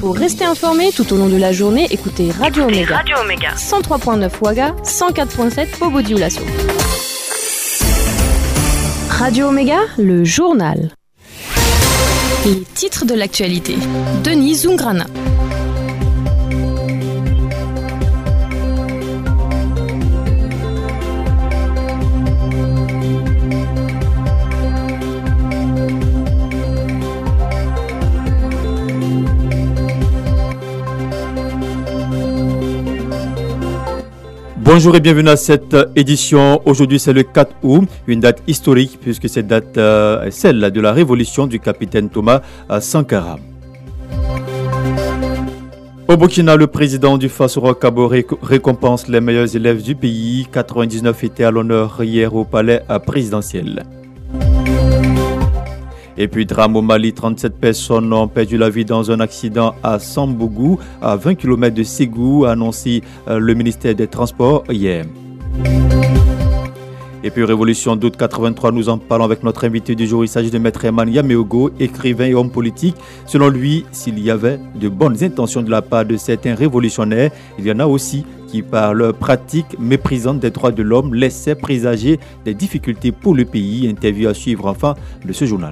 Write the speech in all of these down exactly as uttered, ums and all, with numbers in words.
Pour rester informé tout au long de la journée, écoutez Radio Omega. Radio Omega. cent trois virgule neuf Ouaga, cent quatre virgule sept Bobo Dioulasso. Radio Omega, le journal. Les titres de l'actualité. Denis Zungrana. Bonjour et bienvenue à cette édition. Aujourd'hui c'est le quatre août, une date historique puisque cette date euh, est celle de la révolution du capitaine Thomas Sankara. Au Burkina, le président du Faso Kaboré récompense les meilleurs élèves du pays. quatre-vingt-dix-neuf étaient à l'honneur hier au palais présidentiel. Et puis drame au Mali, trente-sept personnes ont perdu la vie dans un accident à Sambougou, à vingt kilomètres de Ségou, a annoncé le ministère des Transports hier. Et puis révolution d'août quatre-vingt-trois, nous en parlons avec notre invité du jour. Il s'agit de Maître Herman Yameogo, écrivain et homme politique. Selon lui, s'il y avait de bonnes intentions de la part de certains révolutionnaires, il y en a aussi qui, par leur pratique méprisante des droits de l'homme, laissaient présager des difficultés pour le pays. Interview à suivre enfin de ce journal.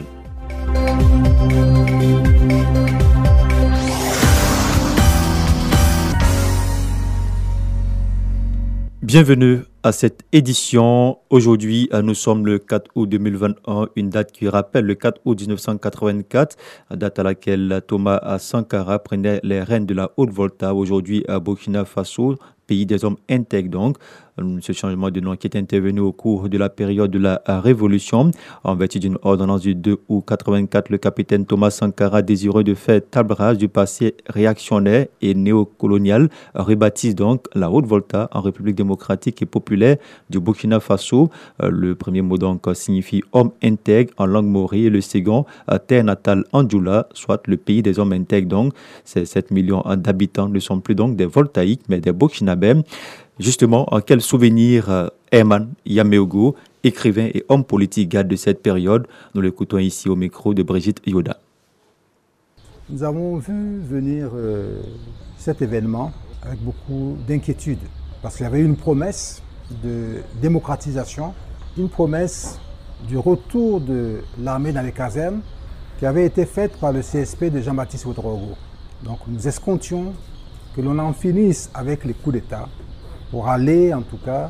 Bienvenue à cette édition. Aujourd'hui, nous sommes le quatre août deux mille vingt et un, une date qui rappelle le quatre août dix-neuf cent quatre-vingt-quatre, date à laquelle Thomas Sankara prenait les rênes de la Haute-Volta, aujourd'hui à Burkina Faso, pays des hommes intègres donc. Ce changement de nom qui est intervenu au cours de la période de la Révolution. En vertu d'une ordonnance du deux août quatre-vingt-quatre, le capitaine Thomas Sankara, désireux de faire table rase du passé réactionnaire et néocolonial, rebaptise donc la Haute-Volta en République démocratique et populaire du Burkina Faso. Le premier mot donc signifie homme intègre en langue maori et le second terre natale Anjoula, soit le pays des hommes intègres. Donc, ces sept millions d'habitants ne sont plus donc des voltaïques mais des burkinabés. Justement, quel souvenir euh, Herman Yameogo, écrivain et homme politique, garde de cette période? Nous l'écoutons ici au micro de Brigitte Yoda. Nous avons vu venir euh, cet événement avec beaucoup d'inquiétude, parce qu'il y avait une promesse de démocratisation, une promesse du retour de l'armée dans les casernes qui avait été faite par le C S P de Jean-Baptiste Ouedraogo. Donc nous escomptions que l'on en finisse avec les coups d'État, pour aller en tout cas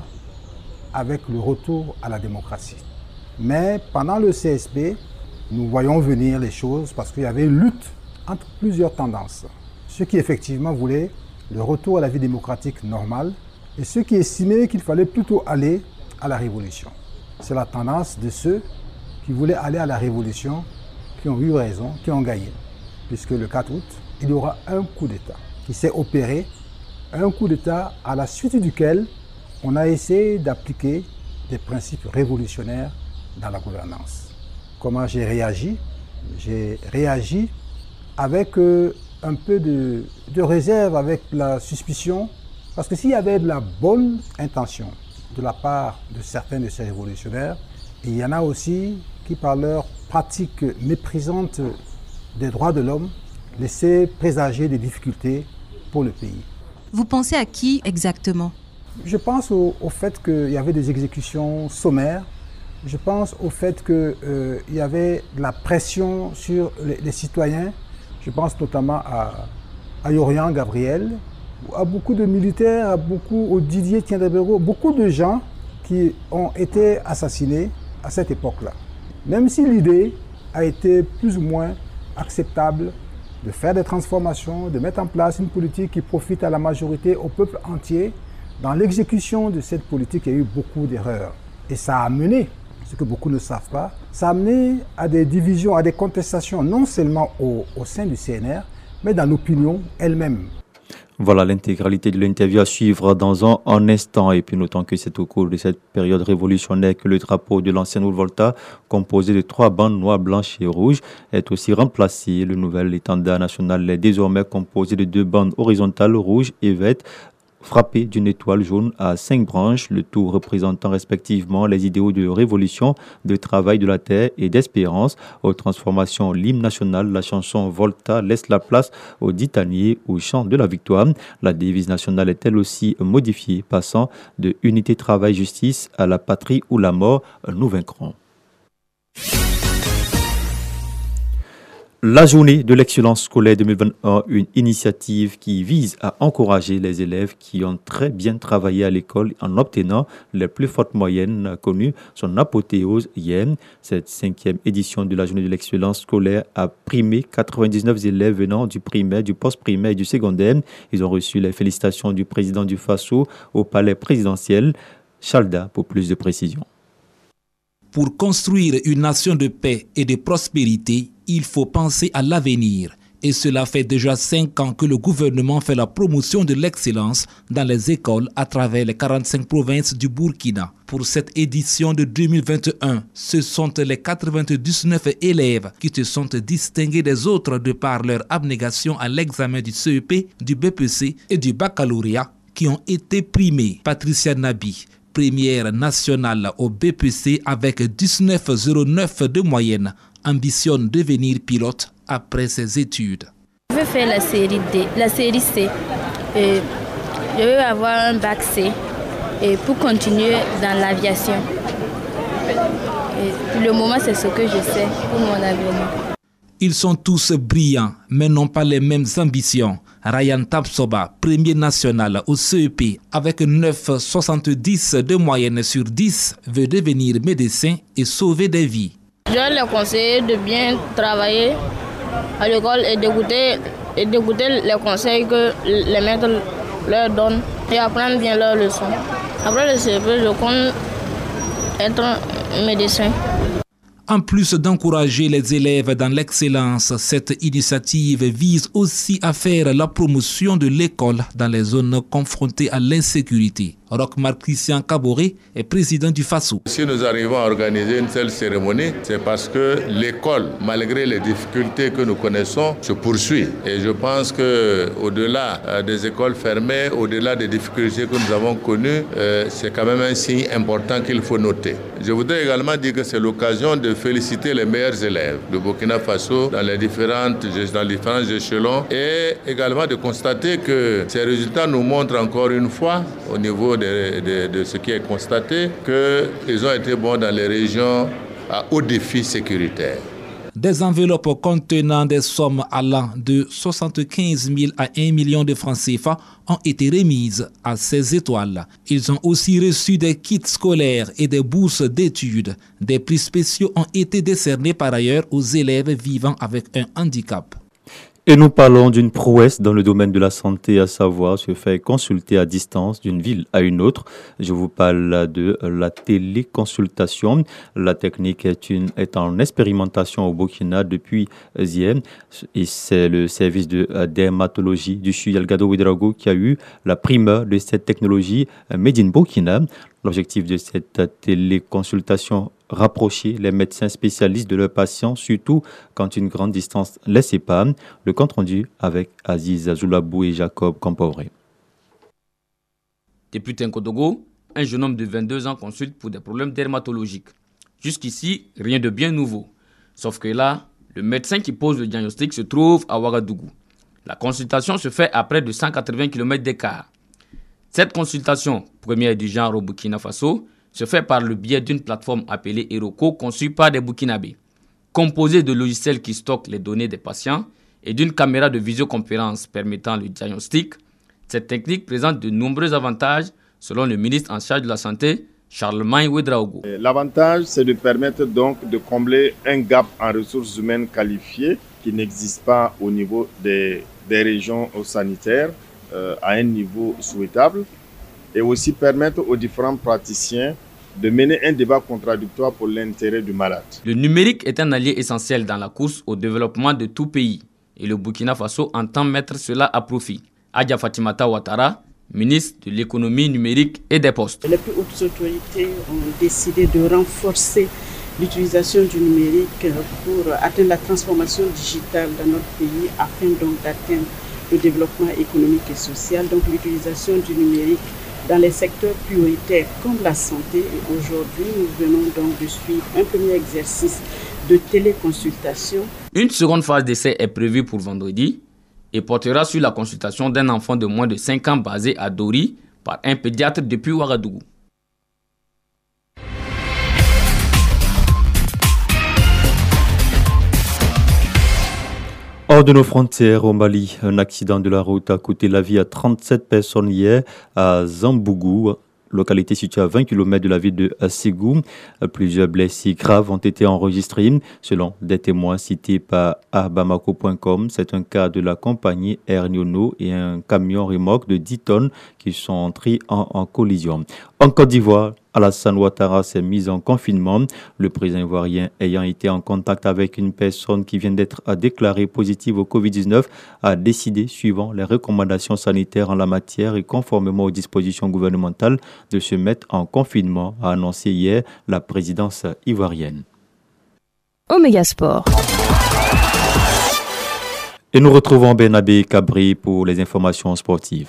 avec le retour à la démocratie. Mais pendant le C S P, nous voyons venir les choses parce qu'il y avait une lutte entre plusieurs tendances. Ceux qui effectivement voulaient le retour à la vie démocratique normale et ceux qui estimaient qu'il fallait plutôt aller à la révolution. C'est la tendance de ceux qui voulaient aller à la révolution, qui ont eu raison, qui ont gagné. Puisque le quatre août, il y aura un coup d'État qui s'est opéré, un coup d'État à la suite duquel on a essayé d'appliquer des principes révolutionnaires dans la gouvernance. Comment j'ai réagi? J'ai réagi avec euh, un peu de, de réserve, avec la suspicion, parce que s'il y avait de la bonne intention de la part de certains de ces révolutionnaires, il y en a aussi qui, par leur pratique méprisante des droits de l'homme, laissaient présager des difficultés pour le pays. Vous pensez à qui exactement? Je pense au, au fait qu'il y avait des exécutions sommaires. Je pense au fait qu'il euh, y avait de la pression sur les, les citoyens. Je pense notamment à, à Yorian Gabriel, à beaucoup de militaires, à beaucoup, au Didier Tiendebero, beaucoup de gens qui ont été assassinés à cette époque-là. Même si l'idée a été plus ou moins acceptable, de faire des transformations, de mettre en place une politique qui profite à la majorité, au peuple entier. Dans l'exécution de cette politique, il y a eu beaucoup d'erreurs. Et ça a mené, ce que beaucoup ne savent pas, ça a mené à des divisions, à des contestations, non seulement au, au sein du C N R, mais dans l'opinion elle-même. Voilà l'intégralité de l'interview à suivre dans un, un instant. Et puis notons que c'est au cours de cette période révolutionnaire que le drapeau de l'ancienne Haute-Volta, composé de trois bandes noires, blanches et rouges, est aussi remplacé. Le nouvel étendard national est désormais composé de deux bandes horizontales, rouges et vertes, frappés d'une étoile jaune à cinq branches, le tout représentant respectivement les idéaux de révolution, de travail de la terre et d'espérance. Aux transformations, l'hymne national, la chanson Volta laisse la place au ditanier, au chant de la victoire. La devise nationale est elle aussi modifiée, passant de unité, travail, justice à la patrie ou la mort, nous vaincrons. La journée de l'excellence scolaire deux mille vingt-un, une initiative qui vise à encourager les élèves qui ont très bien travaillé à l'école en obtenant les plus fortes moyennes, connues son apothéose hier. Cette cinquième édition de la journée de l'excellence scolaire a primé quatre-vingt-dix-neuf élèves venant du primaire, du post-primaire et du secondaire. Ils ont reçu les félicitations du président du FASO au palais présidentiel. Chalda pour plus de précisions. Pour construire une nation de paix et de prospérité, il faut penser à l'avenir. Et cela fait déjà cinq ans que le gouvernement fait la promotion de l'excellence dans les écoles à travers les quarante-cinq provinces du Burkina. Pour cette édition de deux mille vingt et un, ce sont les quatre-vingt-dix-neuf élèves qui se sont distingués des autres de par leur abnégation à l'examen du C E P, du B P C et du baccalauréat qui ont été primés. Patricia Nabi, première nationale au B P C avec dix-neuf virgule zéro neuf de moyenne, ambitionne devenir pilote après ses études. Je veux faire la série D, la série C. Et je veux avoir un bac C et pour continuer dans l'aviation. Et pour le moment, c'est ce que je sais pour mon avenir. Ils sont tous brillants, mais n'ont pas les mêmes ambitions. Ryan Tapsoba, premier national au C E P, avec neuf virgule soixante-dix de moyenne sur dix, veut devenir médecin et sauver des vies. Je vais leur conseiller de bien travailler à l'école et d'écouter, et d'écouter les conseils que les maîtres leur donnent et apprendre bien leurs leçons. Après le C E P, je compte être médecin. En plus d'encourager les élèves dans l'excellence, cette initiative vise aussi à faire la promotion de l'école dans les zones confrontées à l'insécurité. Roch-Marc Christian Kaboré est président du FASO. Si nous arrivons à organiser une telle cérémonie, c'est parce que l'école, malgré les difficultés que nous connaissons, se poursuit. Et je pense qu'au-delà des écoles fermées, au-delà des difficultés que nous avons connues, c'est quand même un signe important qu'il faut noter. Je voudrais également dire que c'est l'occasion de féliciter les meilleurs élèves de Burkina Faso dans les différentes, dans les différents échelons et également de constater que ces résultats nous montrent encore une fois, au niveau de De, de, de ce qui est constaté, qu'ils ont été bons dans les régions à haut défi sécuritaire. Des enveloppes contenant des sommes allant de soixante-quinze mille à un million de francs C F A ont été remises à ces étoiles. Ils ont aussi reçu des kits scolaires et des bourses d'études. Des prix spéciaux ont été décernés par ailleurs aux élèves vivant avec un handicap. Et nous parlons d'une prouesse dans le domaine de la santé, à savoir se faire consulter à distance d'une ville à une autre. Je vous parle de la téléconsultation. La technique est, une, est en expérimentation au Burkina depuis hier. Et c'est le service de dermatologie du C H U Delgado Ouedraogo qui a eu la primeur de cette technologie Made in Burkina. L'objectif de cette téléconsultation, rapprocher les médecins spécialistes de leurs patients, surtout quand une grande distance les sépare. Le compte rendu avec Aziz Azoulabou et Jacob Compaoré. Depuis Tenkotogo, un jeune homme de vingt-deux ans consulte pour des problèmes dermatologiques. Jusqu'ici, rien de bien nouveau. Sauf que là, le médecin qui pose le diagnostic se trouve à Ouagadougou. La consultation se fait à près de cent quatre-vingts kilomètres d'écart. Cette consultation, première du genre au Burkina Faso, se fait par le biais d'une plateforme appelée Eroko, conçue par des Burkinabés. Composée de logiciels qui stockent les données des patients et d'une caméra de visioconférence permettant le diagnostic, cette technique présente de nombreux avantages selon le ministre en charge de la Santé, Charlemagne Ouedraogo. L'avantage, c'est de permettre donc de combler un gap en ressources humaines qualifiées qui n'existe pas au niveau des, des régions sanitaires euh, à un niveau souhaitable, et aussi permettre aux différents praticiens de mener un débat contradictoire pour l'intérêt du malade. Le numérique est un allié essentiel dans la course au développement de tout pays et le Burkina Faso entend mettre cela à profit. Adja Fatimata Ouattara, ministre de l'économie numérique et des postes. Les plus hautes autorités ont décidé de renforcer l'utilisation du numérique pour atteindre la transformation digitale dans notre pays afin donc d'atteindre le développement économique et social, donc l'utilisation du numérique dans les secteurs prioritaires comme la santé. Et aujourd'hui, nous venons donc de suivre un premier exercice de téléconsultation. Une seconde phase d'essai est prévue pour vendredi et portera sur la consultation d'un enfant de moins de cinq ans basé à Dori par un pédiatre depuis Ouagadougou. Hors de nos frontières, au Mali, un accident de la route a coûté la vie à trente-sept personnes hier à Zambougou, localité située à vingt kilomètres de la ville de Ségou. Plusieurs blessés graves ont été enregistrés. Selon des témoins cités par Bamako point com, c'est un cas de la compagnie Air Niono et un camion remorque de dix tonnes qui sont entrés en, en collision. En Côte d'Ivoire, Alassane Ouattara s'est mis en confinement. Le président ivoirien ayant été en contact avec une personne qui vient d'être déclarée positive au covid dix-neuf a décidé, suivant les recommandations sanitaires en la matière et conformément aux dispositions gouvernementales, de se mettre en confinement, a annoncé hier la présidence ivoirienne. Oméga Sport. Et nous retrouvons Bernabé Cabri pour les informations sportives.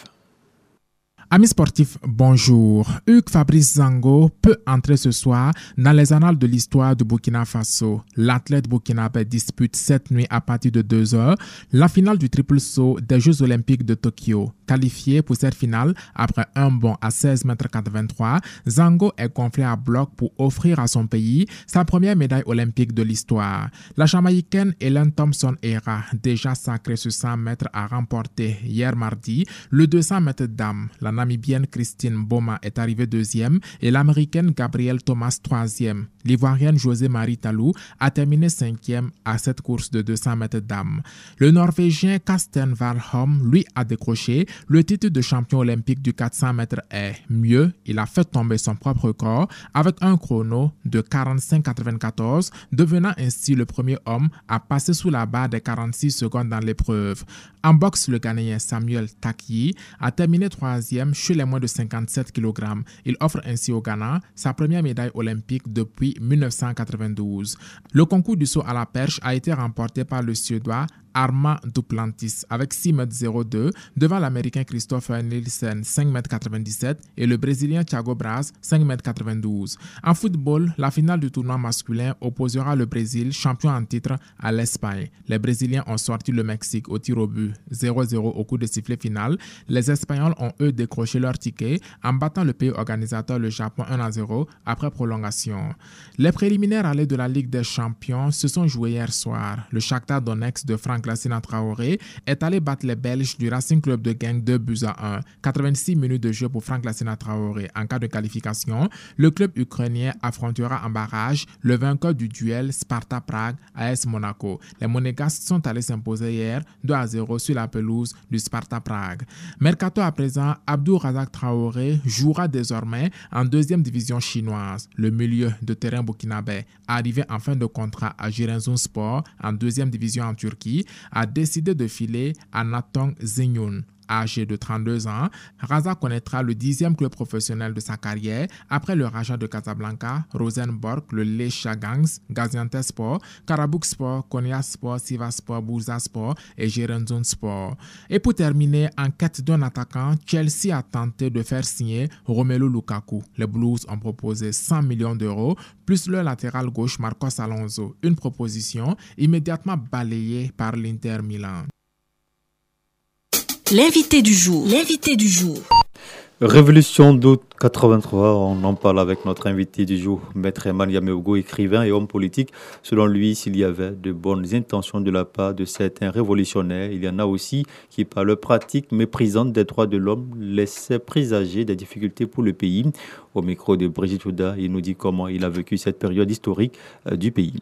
Amis sportifs, bonjour. Hugues Fabrice Zango peut entrer ce soir dans les annales de l'histoire du Burkina Faso. L'athlète burkinabé dispute cette nuit à partir de deux heures la finale du triple saut des Jeux Olympiques de Tokyo. Qualifié pour cette finale après un bond à seize mètres quatre-vingt-trois, Zango est gonflé à bloc pour offrir à son pays sa première médaille olympique de l'histoire. La Jamaïcaine Helen Thompson-Hera, déjà sacrée sur cent mètres, a remporté hier mardi le deux cents mètres dames. La Namibienne Christine Boma est arrivée deuxième et l'Américaine Gabrielle Thomas troisième. L'Ivoirienne José-Marie Talou a terminé cinquième à cette course de deux cents mètres dames. Le Norvégien Karsten Warholm, lui, a décroché le titre de champion olympique du quatre cents mètres haies. Mieux, il a fait tomber son propre record avec un chrono de quarante-cinq quatre-vingt-quatorze, devenant ainsi le premier homme à passer sous la barre des quarante-six secondes dans l'épreuve. En boxe, le Ghanéen Samuel Takyi a terminé troisième chez les moins de cinquante-sept kilogrammes. Il offre ainsi au Ghana sa première médaille olympique depuis mille neuf cent quatre-vingt-douze. Le concours du saut à la perche a été remporté par le Suédois Armand Duplantis avec six mètres zéro deux devant l'Américain Christopher Nielsen cinq mètres quatre-vingt-dix-sept et le Brésilien Thiago Braz cinq mètres quatre-vingt-douze. En football, la finale du tournoi masculin opposera le Brésil, champion en titre, à l'Espagne. Les Brésiliens ont sorti le Mexique au tir au but zéro zéro au coup de sifflet final. Les Espagnols ont eux décroché leur ticket en battant le pays organisateur, le Japon, un à zéro après prolongation. Les préliminaires allées de la Ligue des champions se sont joués hier soir. Le Shakhtar Donetsk de Franck Lassina Traoré est allé battre les Belges du Racing Club de Genk deux buts à un. quatre-vingt-six minutes de jeu pour Franck Lassina Traoré. En cas de qualification, le club ukrainien affrontera en barrage le vainqueur du duel Sparta Prague A S Monaco. Les Monégasques sont allés s'imposer hier deux à zéro sur la pelouse du Sparta Prague. Mercato à présent, Abdou Razak Traoré jouera désormais en deuxième division chinoise. Le milieu de terrain burkinabé, arrivé en fin de contrat à Giresunspor en deuxième division en Turquie, a décidé de filer à Natong Zenyoun. Âgé de trente-deux ans, Razak connaîtra le dixième club professionnel de sa carrière après le Raja de Casablanca, Rosenborg, le Lechagangs, Gaziantepspor, Karabukspor, Konyaspor, Sivasspor, Bursaspor et Giresunspor. Et pour terminer, en quête d'un attaquant, Chelsea a tenté de faire signer Romelu Lukaku. Les Blues ont proposé cent millions d'euros, plus le latéral gauche Marcos Alonso. Une proposition immédiatement balayée par l'Inter Milan. L'invité du jour. L'invité du jour. Révolution d'août quatre-vingt-trois, on en parle avec notre invité du jour, Maître Herman Yameogo, écrivain et homme politique. Selon lui, s'il y avait de bonnes intentions de la part de certains révolutionnaires, il y en a aussi qui, par leur pratique méprisante des droits de l'homme, laissaient présager des difficultés pour le pays. Au micro de Brigitte Ouda, il nous dit comment il a vécu cette période historique du pays.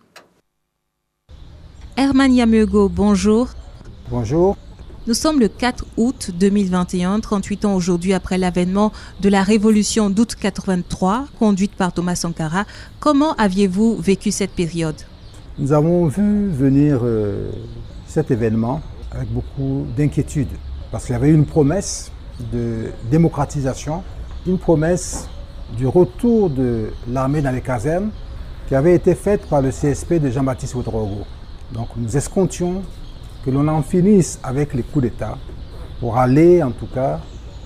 Herman Yameogo, bonjour. Bonjour. Nous sommes le quatre août deux mille vingt et un, trente-huit ans aujourd'hui après l'avènement de la révolution d'août quatre-vingt-trois, conduite par Thomas Sankara. Comment aviez-vous vécu cette période? Nous avons vu venir euh, cet événement avec beaucoup d'inquiétude, parce qu'il y avait une promesse de démocratisation, une promesse du retour de l'armée dans les casernes qui avait été faite par le C S P de Jean-Baptiste Ouedraogo. Donc nous escomptions que l'on en finisse avec les coups d'État pour aller en tout cas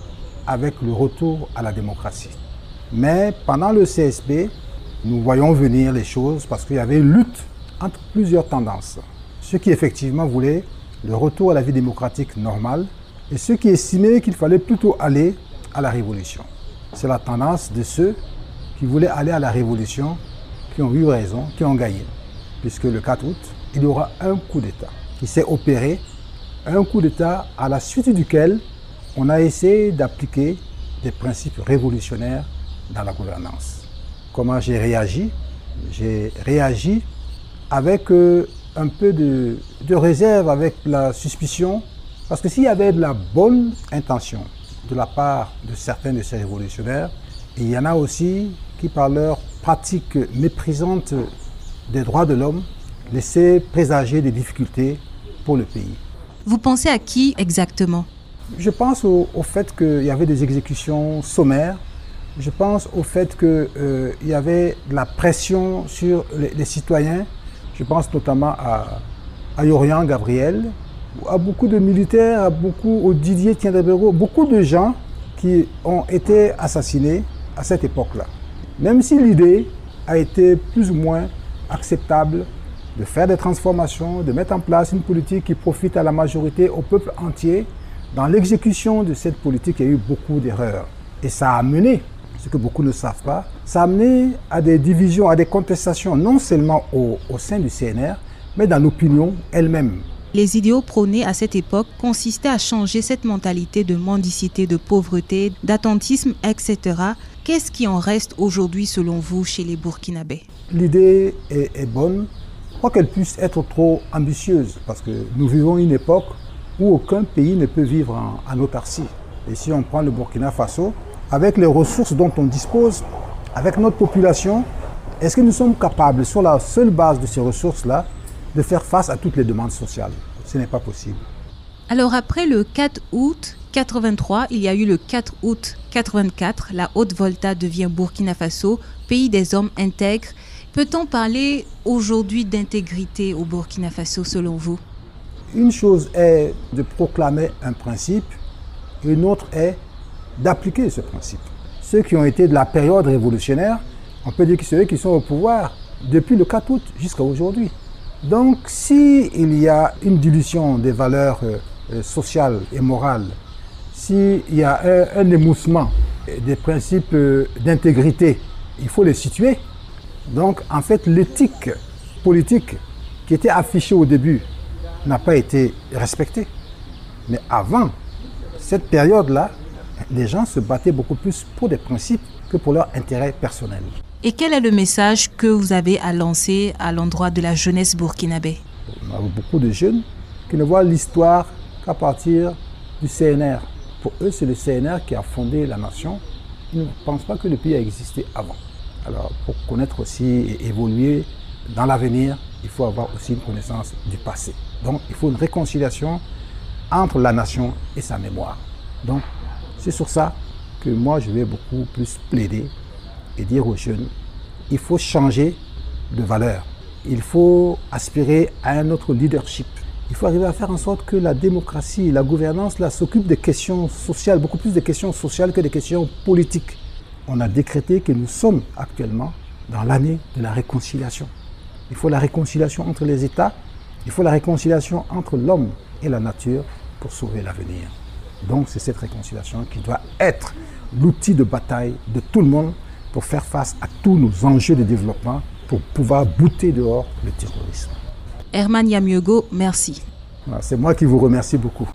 avec le retour à la démocratie. Mais pendant le C S P, nous voyons venir les choses parce qu'il y avait une lutte entre plusieurs tendances. Ceux qui effectivement voulaient le retour à la vie démocratique normale et ceux qui estimaient qu'il fallait plutôt aller à la révolution. C'est la tendance de ceux qui voulaient aller à la révolution, qui ont eu raison, qui ont gagné. Puisque le quatre août, il y aura un coup d'État qui s'est opéré, un coup d'État à la suite duquel on a essayé d'appliquer des principes révolutionnaires dans la gouvernance. Comment j'ai réagi? J'ai réagi avec euh, un peu de, de réserve, avec la suspicion, parce que s'il y avait de la bonne intention de la part de certains de ces révolutionnaires, il y en a aussi qui, par leur pratique méprisante des droits de l'homme, laissaient présager des difficultés pour le pays. Vous pensez à qui exactement? Je pense au, au fait qu'il y avait des exécutions sommaires. Je pense au fait qu'il euh, y avait de la pression sur les, les citoyens. Je pense notamment à, à Yorian Gabriel, à beaucoup de militaires, à beaucoup, au Didier Tiendebero, beaucoup de gens qui ont été assassinés à cette époque-là. Même si l'idée a été plus ou moins acceptable de faire des transformations, de mettre en place une politique qui profite à la majorité, au peuple entier, dans l'exécution de cette politique, il y a eu beaucoup d'erreurs. Et ça a mené, ce que beaucoup ne savent pas, ça a mené à des divisions, à des contestations, non seulement au, au sein du C N R, mais dans l'opinion elle-même. Les idéaux prônés à cette époque consistaient à changer cette mentalité de mendicité, de pauvreté, d'attentisme, et cetera. Qu'est-ce qui en reste aujourd'hui selon vous chez les Burkinabés? L'idée est, est bonne, pas qu'elle puisse être trop ambitieuse, parce que nous vivons une époque où aucun pays ne peut vivre en, en autarcie. Et si on prend le Burkina Faso, avec les ressources dont on dispose, avec notre population, est-ce que nous sommes capables, sur la seule base de ces ressources-là, de faire face à toutes les demandes sociales? Ce n'est pas possible. Alors après le quatre août quatre-vingt-trois, il y a eu le quatre août quatre-vingt-quatre, la Haute-Volta devient Burkina Faso, pays des hommes intègres. Peut-on parler aujourd'hui d'intégrité au Burkina Faso selon vous? Une chose est de proclamer un principe, et une autre est d'appliquer ce principe. Ceux qui ont été de la période révolutionnaire, on peut dire que c'est eux qui sont au pouvoir depuis le quatre août jusqu'à aujourd'hui. Donc, s'il y a une dilution des valeurs euh, sociales et morales, s'il y a un, un émoussement des principes euh, d'intégrité, il faut les situer. Donc, en fait, l'éthique politique qui était affichée au début n'a pas été respectée. Mais avant cette période-là, les gens se battaient beaucoup plus pour des principes que pour leur intérêt personnel. Et quel est le message que vous avez à lancer à l'endroit de la jeunesse burkinabé? On a beaucoup de jeunes qui ne voient l'histoire qu'à partir du C N R. Pour eux, c'est le C N R qui a fondé la nation. Ils ne pensent pas que le pays a existé avant. Alors, pour connaître aussi et évoluer dans l'avenir, il faut avoir aussi une connaissance du passé. Donc, il faut une réconciliation entre la nation et sa mémoire. Donc, c'est sur ça que moi, je vais beaucoup plus plaider et dire aux jeunes, il faut changer de valeur. Il faut aspirer à un autre leadership. Il faut arriver à faire en sorte que la démocratie, la gouvernance, là, s'occupe des questions sociales, beaucoup plus des questions sociales que des questions politiques. On a décrété que nous sommes actuellement dans l'année de la réconciliation. Il faut la réconciliation entre les États, il faut la réconciliation entre l'homme et la nature pour sauver l'avenir. Donc c'est cette réconciliation qui doit être l'outil de bataille de tout le monde pour faire face à tous nos enjeux de développement, pour pouvoir bouter dehors le terrorisme. Herman Yamiogo, merci. C'est moi qui vous remercie beaucoup.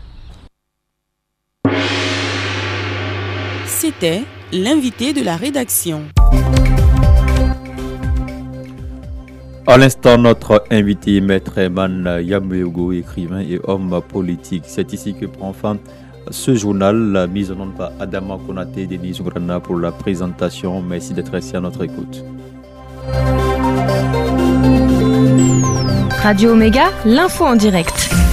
C'était l'invité de la rédaction. À l'instant, notre invité, Maître Herman Yamiogo, écrivain et homme politique. C'est ici que prend fin ce journal, la mise en onde par Adama Konaté, Denis Ougrana pour la présentation. Merci d'être resté à notre écoute. Radio Omega, l'info en direct.